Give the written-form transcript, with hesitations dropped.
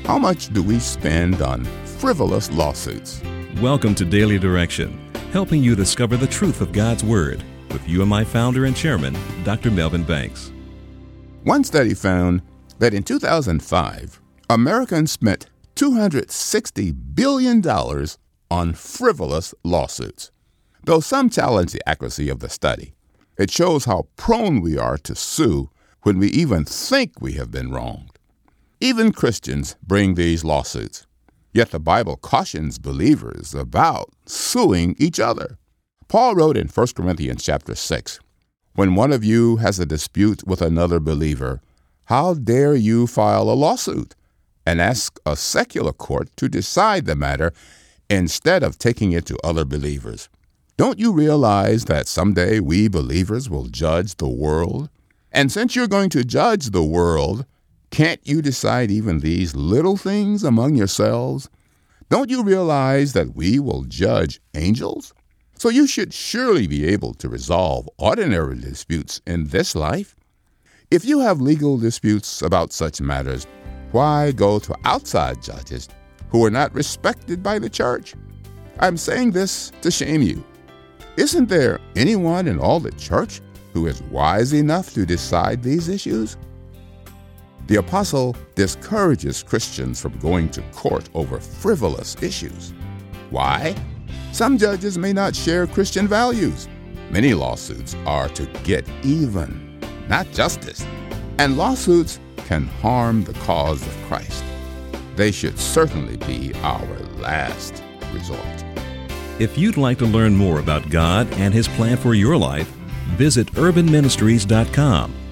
How much do we spend on frivolous lawsuits? Welcome to Daily Direction, helping you discover the truth of God's Word with UMI founder and chairman, Dr. Melvin Banks. One study found that in 2005, Americans spent $260 billion on frivolous lawsuits. Though some challenge the accuracy of the study, it shows how prone we are to sue when we even think we have been wronged. Even Christians bring these lawsuits, yet the Bible cautions believers about suing each other. Paul wrote in 1 Corinthians chapter 6, "When one of you has a dispute with another believer, how dare you file a lawsuit and ask a secular court to decide the matter instead of taking it to other believers? Don't you realize that someday we believers will judge the world? And since you're going to judge the world, can't you decide even these little things among yourselves? Don't you realize that we will judge angels? So you should surely be able to resolve ordinary disputes in this life. If you have legal disputes about such matters, why go to outside judges who are not respected by the church? I'm saying this to shame you. Isn't there anyone in all the church who is wise enough to decide these issues? The apostle discourages Christians from going to court over frivolous issues. Why? Some judges may not share Christian values. Many lawsuits are to get even, not justice. And lawsuits can harm the cause of Christ. They should certainly be our last resort. If you'd like to learn more about God and His plan for your life, visit urbanministries.com